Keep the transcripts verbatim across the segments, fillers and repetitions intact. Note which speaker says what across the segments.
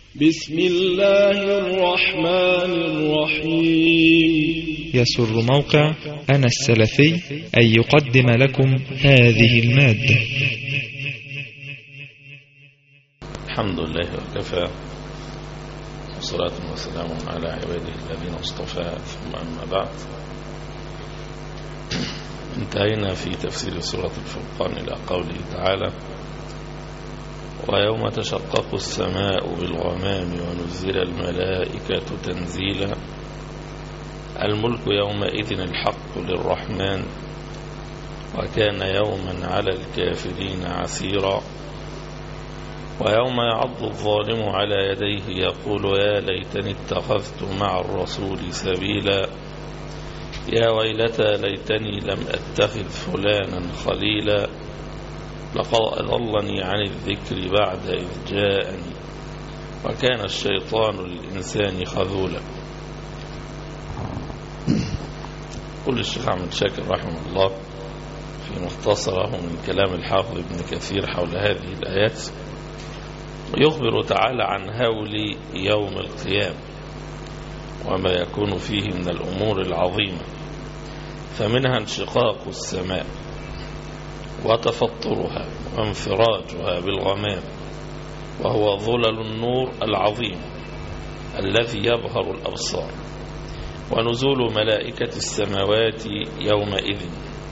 Speaker 1: بسم الله الرحمن الرحيم.
Speaker 2: يسر موقع أنا السلفي أن يقدم لكم هذه المادة.
Speaker 3: الحمد لله وكفى، والصلاة والسلام على عباده الذين اصطفى، ثم أما بعد. انتهينا في تفسير سورة الفرقان إلى قوله تعالى: ويوم تشقق السماء بالغمام ونزل الملائكة تنزيلا الملك يومئذ الحق للرحمن وكان يوما على الكافرين عسيرا ويوم يعض الظالم على يديه يقول يا ليتني اتخذت مع الرسول سبيلا يا ويلتى ليتني لم أتخذ فلانا خليلا لقد أضلني عن الذكر بعد إذ جاءني وكان الشيطان للإنسان خذولا. قل الشيخ عبد شاكر رحمه الله في مختصره من كلام الحافظ ابن كثير حول هذه الآيات، يخبر تعالى عن هول يوم القيامة وما يكون فيه من الأمور العظيمة، فمنها انشقاق السماء وتفطرها وانفراجها بالغمام وهو ظلل النور العظيم الذي يبهر الأبصار، ونزول ملائكة السماوات يومئذ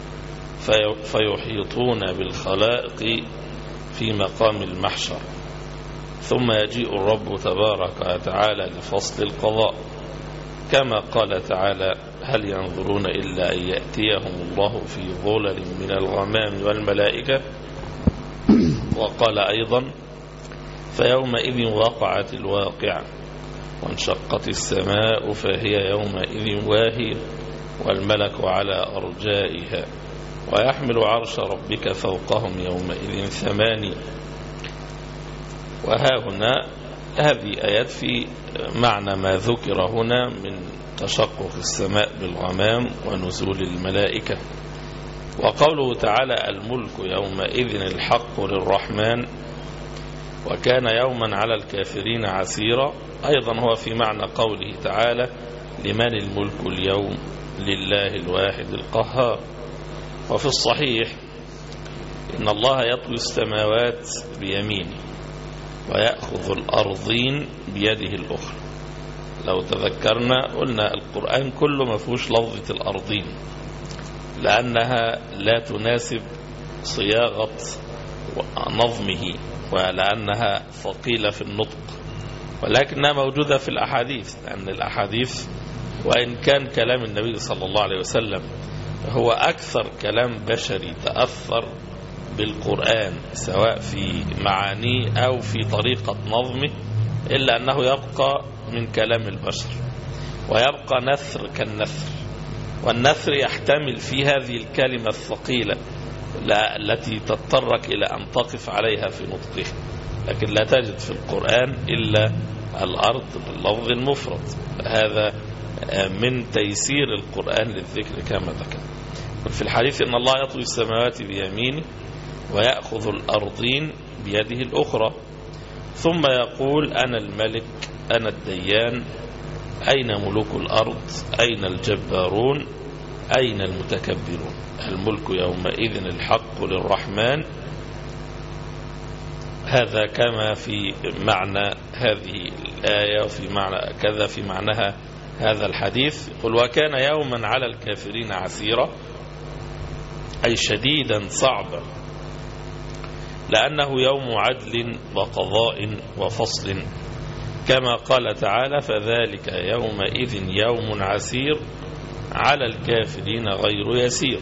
Speaker 3: فيحيطون بالخلائق في مقام المحشر، ثم يجيء الرب تبارك وتعالى لفصل القضاء، كما قال تعالى: هل ينظرون إلا أن يأتيهم الله في ظلل من الغمام والملائكة. وقال أيضا: فيومئذ وقعت الواقعة وانشقت السماء فهي يومئذ واهية والملك على أرجائها ويحمل عرش ربك فوقهم يومئذ ثمانية. وها هنا هذه آيات في معنى ما ذكر هنا من تشقق السماء بالغمام ونزول الملائكة. وقوله تعالى: الملك يومئذ الحق للرحمن وكان يوما على الكافرين عسيرا، أيضا هو في معنى قوله تعالى: لمن الملك اليوم لله الواحد القهار. وفي الصحيح إن الله يطوي السماوات بيمينه ويأخذ الأرضين بيده الأخرى. لو تذكرنا قلنا القرآن كله ما فيهوش لفظة الأرضين لأنها لا تناسب صياغة نظمه ولأنها ثقيلة في النطق، ولكنها موجودة في الأحاديث، لأن الأحاديث وإن كان كلام النبي صلى الله عليه وسلم هو أكثر كلام بشري تأثر بالقرآن سواء في معانيه أو في طريقة نظمه، إلا أنه يبقى من كلام البشر ويبقى نثر كالنثر، والنثر يحتمل في هذه الكلمة الثقيلة التي تضطرك إلى أن تقف عليها في نطقها، لكن لا تجد في القرآن إلا الأرض باللفظ المفرد. هذا من تيسير القرآن للذكر كما ذكر. في الحديث إن الله يطوي السماوات بيمينه ويأخذ الأرضين بيده الأخرى، ثم يقول: أنا الملك أنا الديان، أين ملوك الأرض، أين الجبارون، أين المتكبرون، الملك يومئذ الحق للرحمن. هذا كما في معنى هذه الآية وفي معنى كذا في معناها هذا الحديث. قل وكان يوما على الكافرين عسيرا، أي شديدا صعبا، لأنه يوم عدل وقضاء وفصل، كما قال تعالى: فذلك يومئذ يوم عسير على الكافرين غير يسير.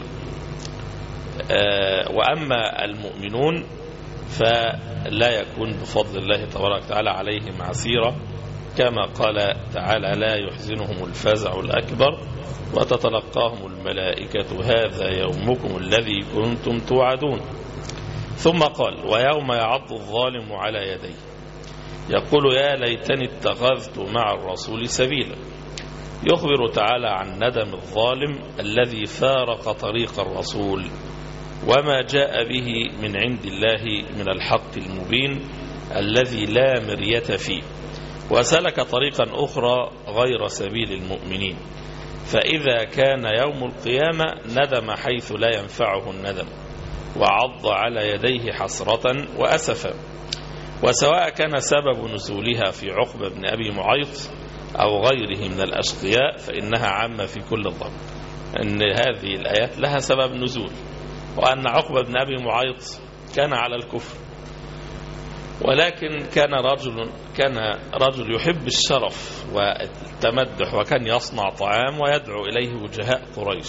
Speaker 3: آه وأما المؤمنون فلا يكون بفضل الله تبارك وتعالى عليهم عسيرا، كما قال تعالى: لا يحزنهم الفزع الأكبر وتتلقاهم الملائكة هذا يومكم الذي كنتم توعدون. ثم قال: ويوم يعض الظالم على يديه يقول يا ليتني اتخذت مع الرسول سبيلا. يخبر تعالى عن ندم الظالم الذي فارق طريق الرسول وما جاء به من عند الله من الحق المبين الذي لا مرية فيه، وسلك طريقا أخرى غير سبيل المؤمنين، فإذا كان يوم القيامة ندم حيث لا ينفعه الندم، وعض على يديه حسرة وأسفا. وسواء كان سبب نزولها في عقبة بن أبي معيط أو غيره من الأشقياء فإنها عامة في كل الضرب، أن هذه الآيات لها سبب نزول، وأن عقبة بن أبي معيط كان على الكفر، ولكن كان رجل كان رجل يحب الشرف والتمدح، وكان يصنع طعام ويدعو إليه وجهاء قريش.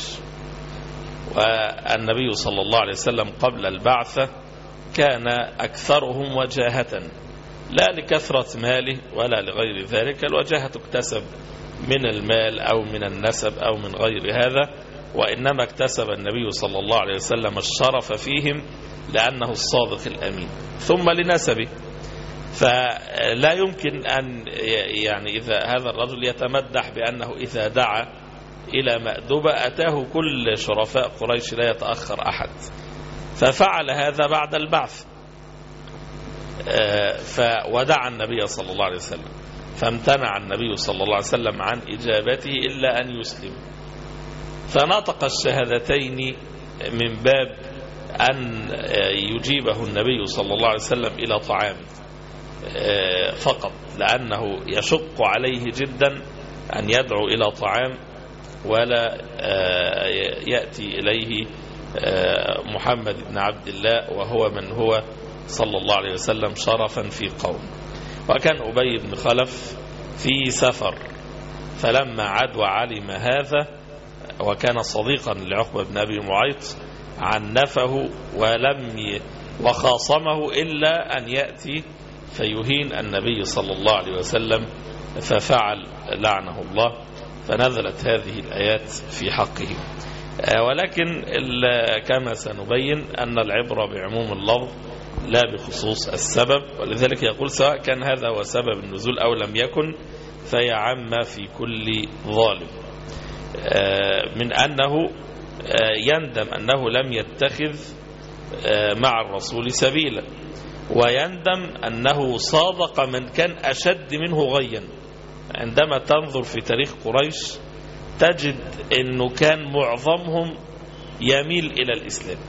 Speaker 3: والنبي صلى الله عليه وسلم قبل البعثة كان أكثرهم وجاهة، لا لكثرة ماله ولا لغير ذلك، الوجاهة تكتسب من المال أو من النسب أو من غير هذا، وإنما اكتسب النبي صلى الله عليه وسلم الشرف فيهم لأنه الصادق الأمين، ثم لنسبه. فلا يمكن أن يعني إذا هذا الرجل يتمدح بأنه إذا دعا إلى مأدبة أتاه كل شرفاء قريش لا يتأخر أحد، ففعل هذا بعد البعث، فودع النبي صلى الله عليه وسلم، فامتنع النبي صلى الله عليه وسلم عن إجابته إلا أن يسلم، فنطق الشهادتين من باب أن يجيبه النبي صلى الله عليه وسلم إلى طعام فقط، لأنه يشق عليه جدا أن يدعو إلى طعام ولا يأتي إليه محمد بن عبد الله وهو من هو صلى الله عليه وسلم شرفا في قوم. وكان أبي بن خلف في سفر، فلما عاد وعلم هذا وكان صديقا لعقبة بن أبي معيط عنفه ولم ي... وخاصمه إلا أن يأتي فيهين النبي صلى الله عليه وسلم، ففعل لعنه الله، فنزلت هذه الآيات في حقه. ولكن كما سنبين أن العبرة بعموم اللفظ لا بخصوص السبب، ولذلك يقول سواء كان هذا هو سبب النزول أو لم يكن فهي عامة في كل ظالم، من أنه يندم أنه لم يتخذ مع الرسول سبيلا، ويندم أنه صادق من كان أشد منه غيا. عندما تنظر في تاريخ قريش تجد أنه كان معظمهم يميل إلى الإسلام،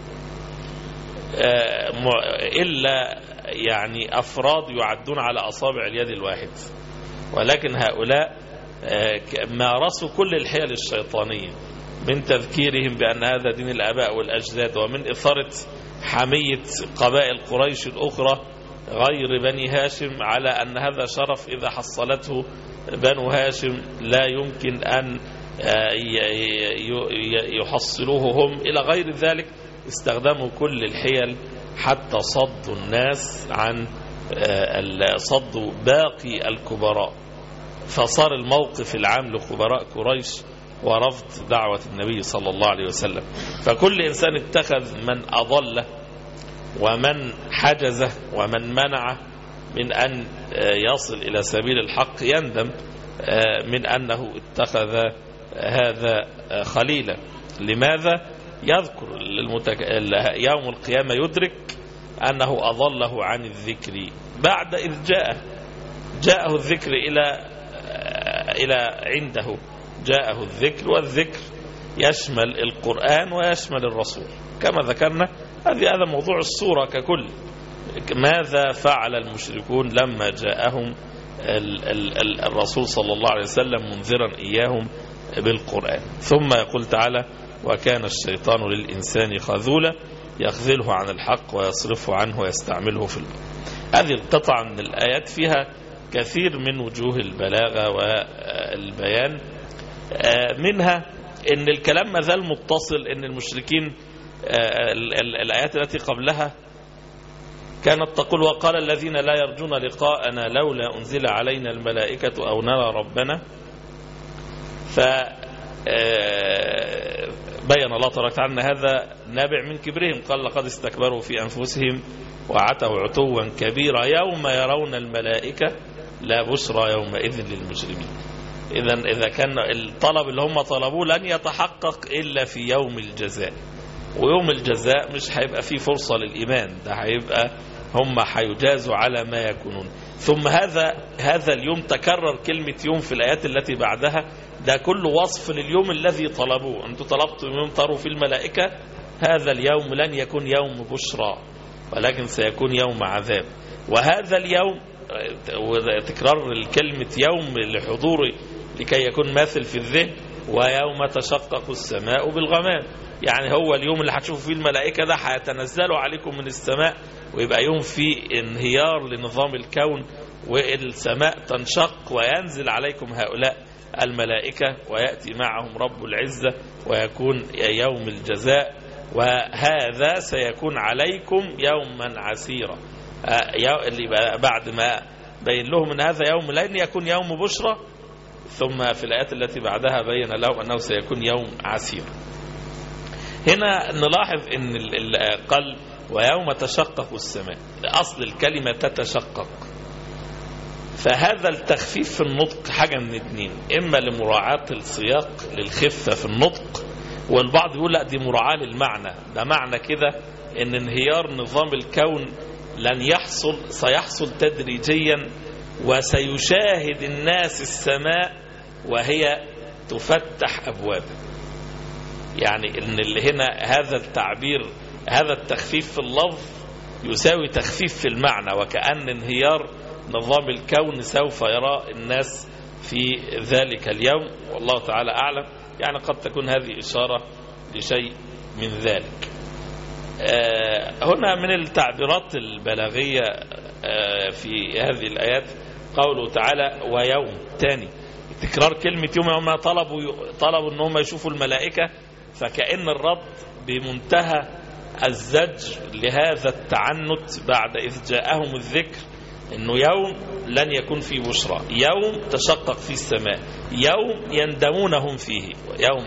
Speaker 3: إلا يعني أفراد يعدون على أصابع اليد الواحد، ولكن هؤلاء مارسوا كل الحيل الشيطانية، من تذكيرهم بأن هذا دين الآباء والأجداد، ومن إثارة حمية قبائل قريش الأخرى غير بني هاشم على أن هذا شرف إذا حصلته بنو هاشم لا يمكن أن يحصلوه هم، إلى غير ذلك. استخدموا كل الحيل حتى صدوا الناس عن صدوا باقي الكبراء، فصار الموقف العام لخبراء قريش ورفض دعوة النبي صلى الله عليه وسلم. فكل إنسان اتخذ من أضله ومن حجزه ومن منعه من أن يصل إلى سبيل الحق يندم من أنه اتخذ هذا خليلا. لماذا؟ يذكر المتك... يوم القيامة يدرك أنه أضله عن الذكر بعد إذ جاءه جاءه الذكر إلى إلى عنده جاءه الذكر، والذكر يشمل القرآن ويشمل الرسول كما ذكرنا. هذه هذا موضوع السورة ككل. ماذا فعل المشركون لما جاءهم ال ال ال الرسول صلى الله عليه وسلم منذرا إياهم بالقرآن؟ ثم يقول تعالى: وكان الشيطان للإنسان خذولا يخذله عن الحق ويصرفه عنه ويستعمله في الباطل. هذه القطعة من الآيات فيها كثير من وجوه البلاغة والبيان، منها ان الكلام ما زال متصل، ان المشركين الآيات التي قبلها كانت تقول: وقال الذين لا يرجون لقاءنا لولا أنزل علينا الملائكة أو نرى ربنا. ف بين الله تبارك وتعالى أن هذا نابع من كبرهم، قال: لقد استكبروا في أنفسهم وعتوا عتوا كبيرا يوم يرون الملائكة لا بشرى يومئذ للمجرمين. إذن إذا كان الطلب اللي هم طلبوه لن يتحقق إلا في يوم الجزاء، ويوم الجزاء مش هيبقى فيه فرصة للإيمان، ده هيبقى هم حيجازوا على ما يكونون. ثم هذا هذا اليوم تكرر كلمة يوم في الآيات التي بعدها، ده كل وصف لليوم الذي طلبوه. أنتم طلبتم يوم تروا في الملائكة، هذا اليوم لن يكون يوم بشرى ولكن سيكون يوم عذاب. وهذا اليوم وتكرار الكلمة يوم لحضوره لكي يكون ماثل في الذهن، ويوم تشقق السماء بالغمام، يعني هو اليوم اللي هتشوفوا فيه الملائكة ده هيتنزلوا عليكم من السماء، ويبقى يوم فيه انهيار لنظام الكون، والسماء تنشق وينزل عليكم هؤلاء الملائكة ويأتي معهم رب العزة ويكون يوم الجزاء، وهذا سيكون عليكم يوما عسيرا. اللي بعد ما بين لهم من هذا يوم لن يكون يوم بشرى، ثم في الآيات التي بعدها بين لهم أنه سيكون يوم عسير. هنا نلاحظ أن القلب ويوم تشقق السماء، أصل الكلمة تتشقق، فهذا التخفيف في النطق حاجة من اثنين، إما لمراعاة السياق للخفة في النطق، والبعض يقول لا دي مراعاة للمعنى، ده معنى كده أن انهيار نظام الكون لن يحصل، سيحصل تدريجيا، وسيشاهد الناس السماء وهي تفتح أبوابها. يعني ان اللي هنا هذا التعبير، هذا التخفيف في اللفظ يساوي تخفيف في المعنى، وكأن انهيار نظام الكون سوف يرى الناس في ذلك اليوم، والله تعالى أعلم. يعني قد تكون هذه إشارة لشيء من ذلك. آه هنا من التعبيرات البلاغية آه في هذه الآيات قوله تعالى ويوم، تاني تكرار كلمة يوم. يوم طلبوا طلبوا ان هم يشوفوا الملائكة، فكأن الرد بمنتهى الزجر لهذا التعنت بعد إذ جاءهم الذكر، انه يوم لن يكون فيه بشرى، يوم تشقق فيه السماء، يوم يندمونهم فيه، يوم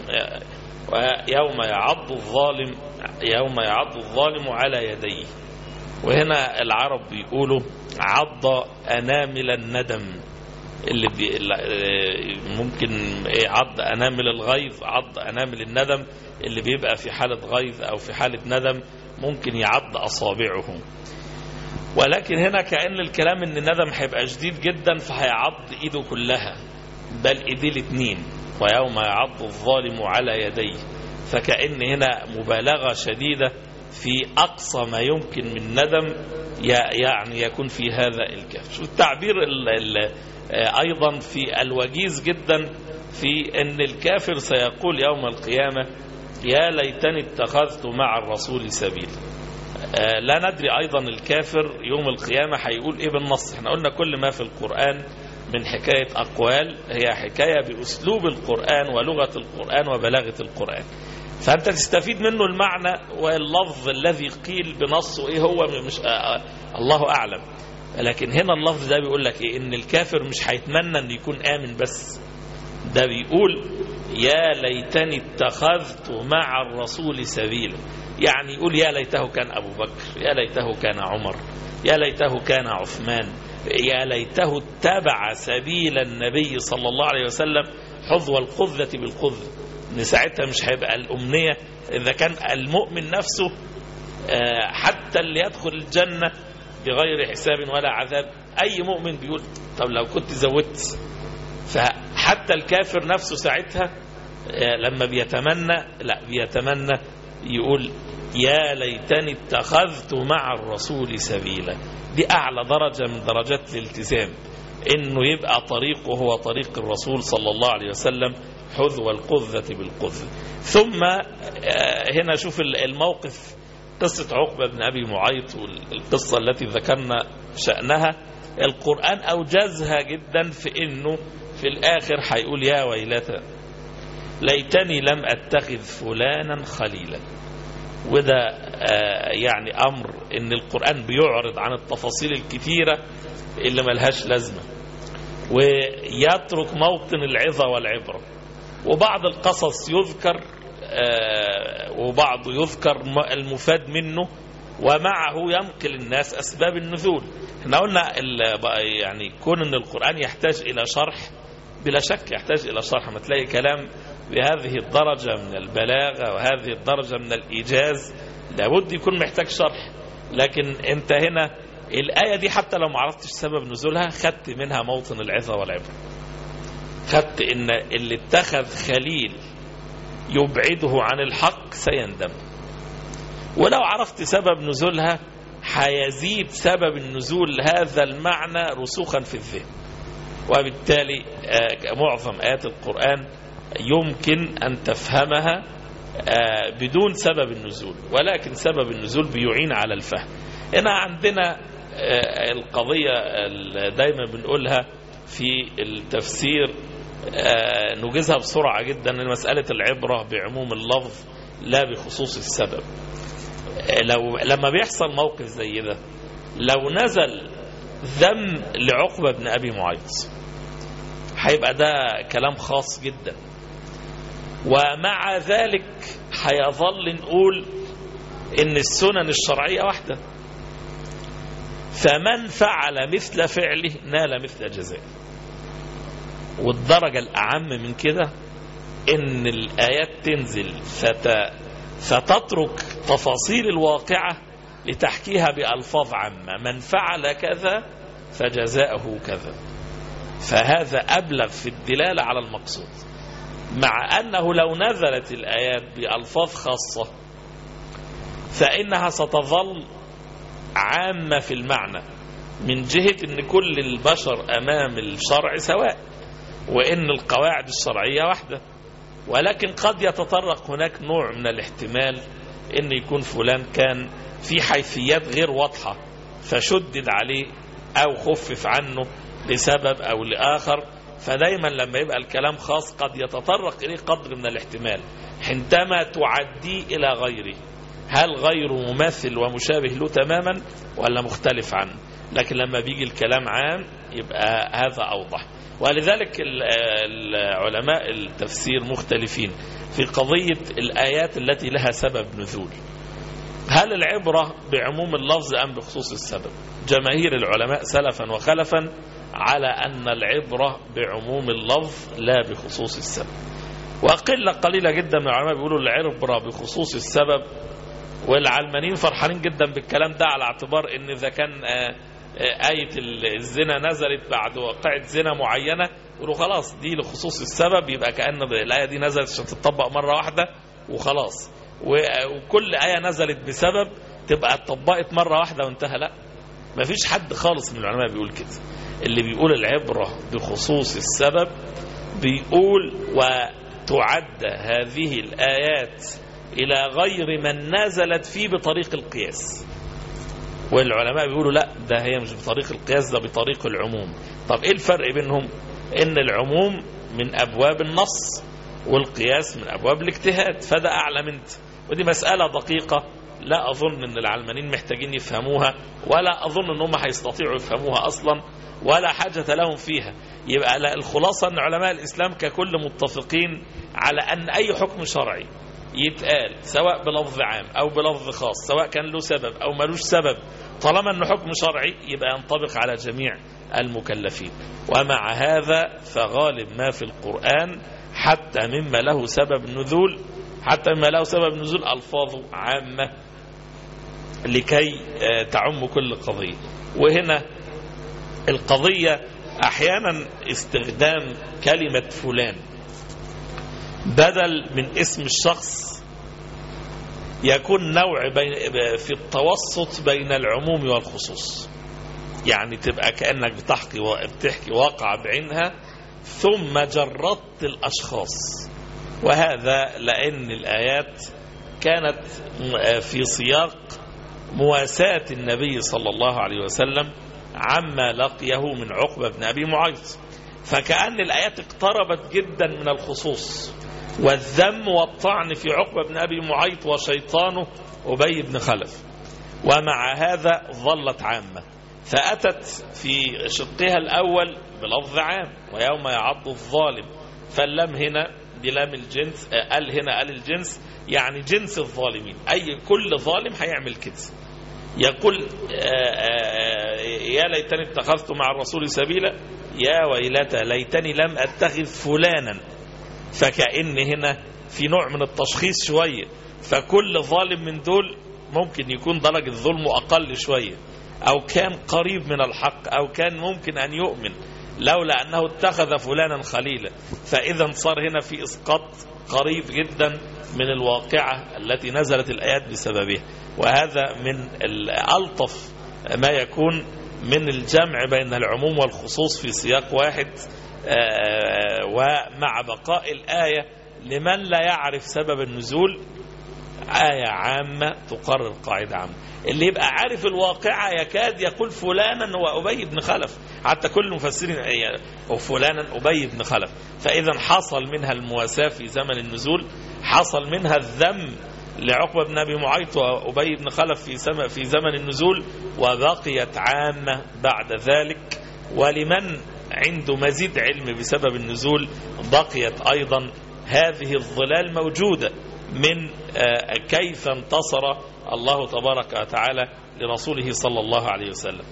Speaker 3: يوم يعض الظالم يوم يعض الظالم على يديه. وهنا العرب بيقولوا عض أنامل الندم، اللي بي ممكن عض أنامل الغيظ، عض أنامل الندم، اللي بيبقى في حالة غيظ أو في حالة ندم ممكن يعض أصابعه. ولكن هنا كأن الكلام ان الندم هيبقى شديد جدا فهيعض ايده كلها، بل ايديه الاثنين، ويوم يعض الظالم على يديه، فكأن هنا مبالغة شديدة في أقصى ما يمكن من ندم يعني يكون في هذا الكهف. والتعبير ال ال أيضا في الوجيز جدا في أن الكافر سيقول يوم القيامة يا ليتني اتخذت مع الرسول سبيلا. لا ندري أيضا الكافر يوم القيامة هيقول إيه بالنص. احنا قلنا كل ما في القرآن من حكاية أقوال هي حكاية بأسلوب القرآن ولغة القرآن وبلاغة القرآن، فأنت تستفيد منه المعنى، واللفظ الذي قيل بنصه إيه هو مش آه الله أعلم. لكن هنا اللفظ ده بيقول لك إيه؟ إن الكافر مش هيتمنى أن يكون آمن بس، ده بيقول يا ليتني اتخذت مع الرسول سبيلا، يعني يقول يا ليته كان أبو بكر، يا ليته كان عمر، يا ليته كان عثمان، يا ليته اتبع سبيل النبي صلى الله عليه وسلم حظو القذة بالقذة. ان ساعتها مش هيبقى الأمنية إذا كان المؤمن نفسه حتى اللي يدخل الجنة بغير حساب ولا عذاب، أي مؤمن بيقول طب لو كنت زودت. فحتى الكافر نفسه ساعتها لما بيتمنى، لا بيتمنى يقول يا ليتني اتخذت مع الرسول سبيلا. دي أعلى درجة من درجات الالتزام، إنه يبقى طريقه هو طريق الرسول صلى الله عليه وسلم حذو القذة بالقذة. ثم هنا شوف الموقف، قصة عقبة بن أبي معيط والقصة التي ذكرنا شأنها، القرآن أوجزها جدا في إنه في الآخر هيقول يا ويلتى ليتني لم أتخذ فلانا خليلا. وده يعني أمر إن القرآن بيعرض عن التفاصيل الكثيرة اللي ملهاش لازمة، ويترك موطن العظة والعبرة. وبعض القصص يذكر وبعض يذكر المفاد منه، ومعه ينقل الناس أسباب النزول. احنا قلنا يعني كون ان القرآن يحتاج إلى شرح، بلا شك يحتاج إلى شرح. ما تلاقي كلام بهذه الدرجة من البلاغة وهذه الدرجة من الإيجاز لابد يكون محتاج شرح. لكن انت هنا الآية دي حتى لو ما عرفتش سبب نزولها خدت منها موطن العظة والعبرة. خدت إن اللي اتخذ خليل يبعده عن الحق سيندم. ولو عرفت سبب نزولها حيزيد سبب النزول هذا المعنى رسوخا في الذهن، وبالتالي معظم آيات القرآن يمكن أن تفهمها بدون سبب النزول، ولكن سبب النزول بيعين على الفهم. هنا عندنا القضية دايما بنقولها في التفسير نجزها بسرعة جدا، مسألة العبرة بعموم اللفظ لا بخصوص السبب. لو لما بيحصل موقف زي ده، لو نزل ذم لعقبة بن أبي معيط هيبقى ده كلام خاص جدا، ومع ذلك هيظل نقول إن السنن الشرعية واحدة، فمن فعل مثل فعله نال مثل جزائه. والدرجة الأعم من كده إن الآيات تنزل فت... فتترك تفاصيل الواقعة لتحكيها بألفاظ عامة، من فعل كذا فجزاؤه كذا، فهذا أبلغ في الدلالة على المقصود. مع أنه لو نزلت الآيات بألفاظ خاصة فإنها ستظل عامة في المعنى، من جهة أن كل البشر أمام الشرع سواء، وإن القواعد الشرعية واحدة، ولكن قد يتطرق هناك نوع من الاحتمال أن يكون فلان كان في حيثيات غير واضحة فشدد عليه أو خفف عنه لسبب أو لآخر. فدايما لما يبقى الكلام خاص قد يتطرق إليه قدر من الاحتمال، عندما تعديه إلى غيره هل غيره مماثل ومشابه له تماما ولا مختلف عنه. لكن لما بيجي الكلام عام يبقى هذا أوضح. ولذلك العلماء التفسير مختلفين في قضية الآيات التي لها سبب نزول، هل العبرة بعموم اللفظ أم بخصوص السبب؟ جماهير العلماء سلفا وخلفا على أن العبرة بعموم اللفظ لا بخصوص السبب، وقلة قليلة جدا من العلماء بيقولوا العبرة بخصوص السبب. والعلمانيين فرحانين جدا بالكلام ده على اعتبار ان اذا كان آية الزنا نزلت بعد واقعة زنا معينة يقولوا خلاص دي لخصوص السبب، يبقى كأن الآية دي نزلت عشان تطبق مرة واحدة وخلاص، وكل آية نزلت بسبب تبقى اتطبقت مرة واحدة وانتهى. لا، مفيش حد خالص من العلماء بيقول كده. اللي بيقول العبرة بخصوص السبب بيقول وتعد هذه الآيات إلى غير من نزلت فيه بطريق القياس، والعلماء بيقولوا لا، ده هي مش بطريق القياس، ده بطريق العموم. طب إيه الفرق بينهم؟ إن العموم من أبواب النص والقياس من أبواب الاجتهاد، فده أعلم انت. ودي مسألة دقيقة لا أظن أن العلمانيين محتاجين يفهموها، ولا أظن أنهم هيستطيعوا يفهموها أصلا، ولا حاجة لهم فيها. يبقى لا، الخلاصة أن علماء الإسلام ككل متفقين على أن أي حكم شرعي يتقال سواء بلفظ عام أو بلفظ خاص، سواء كان له سبب أو ملوش سبب، طالما أنه حكم شرعي يبقى ينطبق على جميع المكلفين. ومع هذا فغالب ما في القرآن حتى مما له سبب نزول حتى مما له سبب نزول ألفاظه عامة لكي تعم كل قضية. وهنا القضية أحيانا استخدام كلمة فلان بدل من اسم الشخص يكون نوع بين في التوسط بين العموم والخصوص، يعني تبقى كأنك بتحكي بتحكي واقع بعينها ثم جردت الأشخاص. وهذا لأن الآيات كانت في سياق مواساة النبي صلى الله عليه وسلم عما لقيه من عقبة بن أبي معيط، فكأن الآيات اقتربت جدا من الخصوص والذم والطعن في عقبة بن أبي معيط وشيطانه أبي بن خلف، ومع هذا ظلت عامة. فأتت في شقها الأول بلفظ عام ويوم يعض الظالم، فاللم هنا دي لام الجنس، قال هنا قال الجنس يعني جنس الظالمين، أي كل ظالم هيعمل كده. يقول يا ليتني اتخذت مع الرسول سبيلا يا ويلتى ليتني لم أتخذ فلانا، فكأن هنا في نوع من التشخيص شوية، فكل ظالم من دول ممكن يكون درجة ظلمه أقل شوية، أو كان قريب من الحق أو كان ممكن أن يؤمن لولا أنه اتخذ فلانا خليلا. فإذا صار هنا في إسقاط قريب جدا من الواقعة التي نزلت الآيات بسببها. وهذا من الألطف ما يكون من الجمع بين العموم والخصوص في سياق واحد، ومع بقاء الآية لمن لا يعرف سبب النزول آية عامة تقرر قاعدة عامة. اللي يبقى عارف الواقعة يكاد يقول فلانا هو أبي بن خلف، حتى كل المفسرين فلانا أبي بن خلف. فإذا حصل منها المواساة في زمن النزول، حصل منها الذم لعقبة بن أبي معيط وأبي بن خلف في في زمن النزول، وبقيت عامة بعد ذلك. ولمن عنده مزيد علم بسبب النزول بقيت أيضا هذه الظلال موجودة من كيف انتصر الله تبارك وتعالى لرسوله صلى الله عليه وسلم.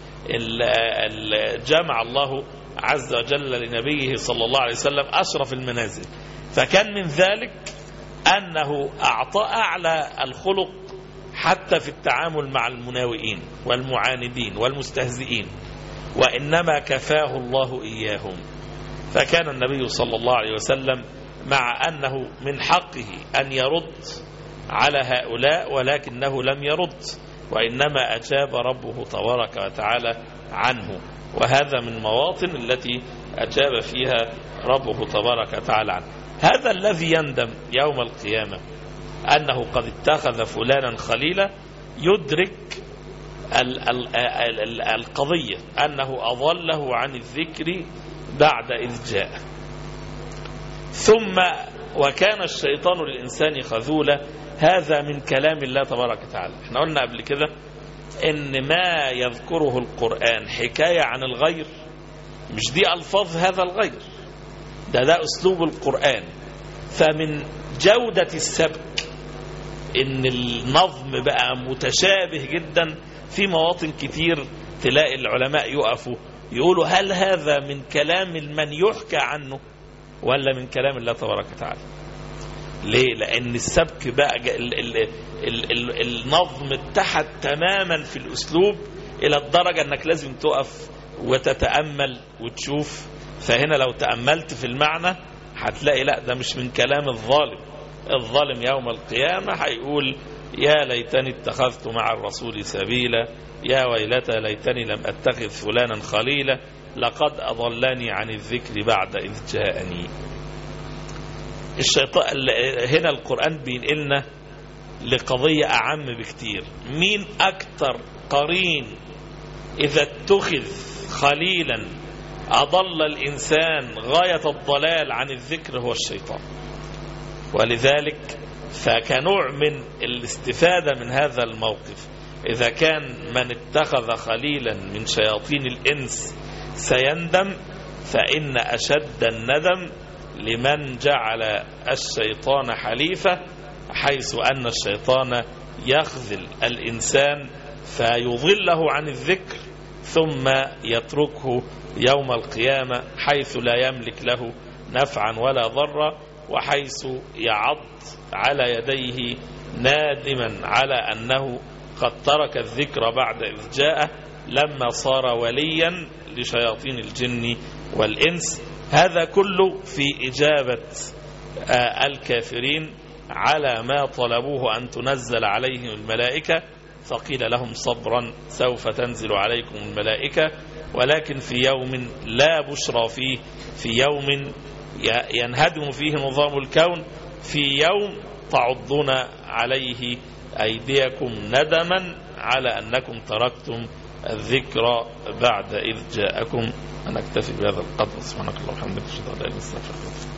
Speaker 3: جمع الله عز وجل لنبيه صلى الله عليه وسلم أشرف المنازل، فكان من ذلك أنه أعطى أعلى الخلق حتى في التعامل مع المناوئين والمعاندين والمستهزئين، وإنما كفاه الله إياهم. فكان النبي صلى الله عليه وسلم مع أنه من حقه أن يرد على هؤلاء ولكنه لم يرد، وإنما أجاب ربه تبارك وتعالى عنه. وهذا من المواطن التي أجاب فيها ربه تبارك وتعالى عنه. هذا الذي يندم يوم القيامة أنه قد اتخذ فلانا خليلا يدرك ال ال ال القضية أنه أضله عن الذكر بعد إذ جاء. ثم وكان الشيطان للإنسان خذولا، هذا من كلام الله تبارك وتعالى. احنا قلنا قبل كده ان ما يذكره القرآن حكاية عن الغير، مش دي ألفاظ هذا الغير، ده ده أسلوب القرآن. فمن جودة السبك ان النظم بقى متشابه جدا في مواطن كتير، تلاقي العلماء يقفوا يقولوا هل هذا من كلام من يحكى عنه ولا من كلام الله تبارك وتعالى؟ ليه؟ لأن السبك بقى ال ال ال ال النظم اتحد تماما في الأسلوب إلى الدرجة أنك لازم تقف وتتأمل وتشوف. فهنا لو تأملت في المعنى هتلاقي لا، ده مش من كلام الظالم. الظالم يوم القيامة هيقول يا ليتني اتخذت مع الرسول سبيلا، يا ويلتى ليتني لم أتخذ فلانا خليلا، لقد أضلني عن الذكر بعد إذ جاءني. الشيطان هنا القرآن بينقلنا لقضية أعم بكتير. مين أكتر قرين إذا اتخذ خليلا أضل الإنسان غاية الضلال عن الذكر؟ هو الشيطان. ولذلك فكنوع من الاستفادة من هذا الموقف، إذا كان من اتخذ خليلا من شياطين الإنس سيندم، فإن أشد الندم لمن جعل الشيطان حليفة، حيث أن الشيطان يخذل الإنسان فيضله عن الذكر ثم يتركه يوم القيامة حيث لا يملك له نفعا ولا ضرا، وحيث يعض على يديه نادما على أنه قد ترك الذكر بعد إذ جاءه لما صار وليا لشياطين الجن والإنس. هذا كله في إجابة الكافرين على ما طلبوه أن تنزل عليهم الملائكة، فقيل لهم صبرا سوف تنزل عليكم الملائكة، ولكن في يوم لا بشرى فيه، في يوم ينهدم فيه نظام الكون، في يوم تعضون عليه أيديكم ندما على أنكم تركتم الذكر بعد إذ جاءكم. أنا أكتفي بهذا القدر. سبحانك اللهم وبحمدك أشهد أن لا إله إلا أنت أستغفرك.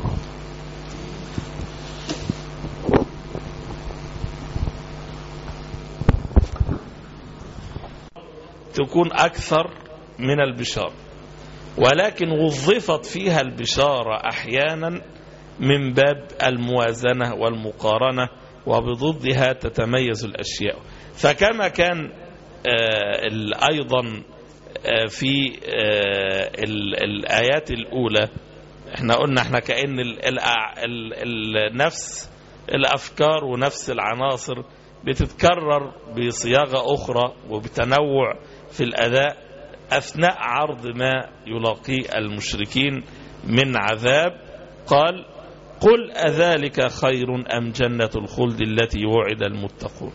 Speaker 3: تكون أكثر من البشارة، ولكن وظفت فيها البشارة أحيانا من باب الموازنة والمقارنة، وبضدها تتميز الأشياء. فكما كان آه أيضا آه في آه الآيات الأولى احنا قلنا احنا كأن ال ال ال ال نفس الأفكار ونفس العناصر بتتكرر بصياغة أخرى وبتنوع في الأداء أثناء عرض ما يلاقي المشركين من عذاب. قال قل أذلك خير أم جنة الخلد التي وعد المتقون.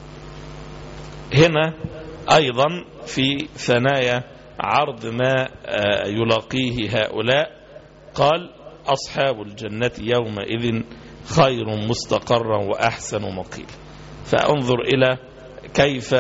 Speaker 3: هنا أيضا في ثنايا عرض ما يلاقيه هؤلاء قال أصحاب الجنة يومئذ خير مستقرا وأحسن مقيلا. فانظر إلى كيف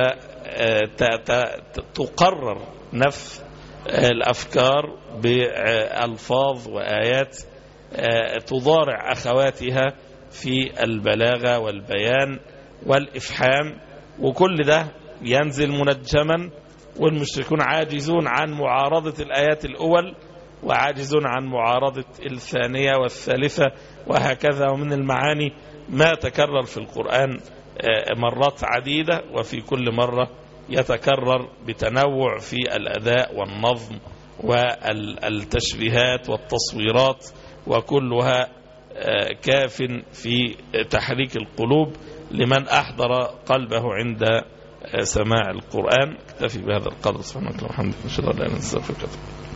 Speaker 3: تقرر نفس الأفكار بألفاظ وآيات تضارع أخواتها في البلاغة والبيان والإفحام، وكل ده ينزل منجما، والمشركون عاجزون عن معارضة الآيات الأول وعاجزون عن معارضة الثانية والثالثة وهكذا. ومن المعاني ما تكرر في القرآن مرات عديدة، وفي كل مرة يتكرر بتنوع في الأداء والنظم والتشبيهات والتصويرات، وكلها كاف في تحريك القلوب لمن أحضر قلبه عند سماع القرآن. اكتفي بهذا القدر. سبحانك اللهم وبحمدك، نشهد أن لا إله إلا أنت، نستغفرك.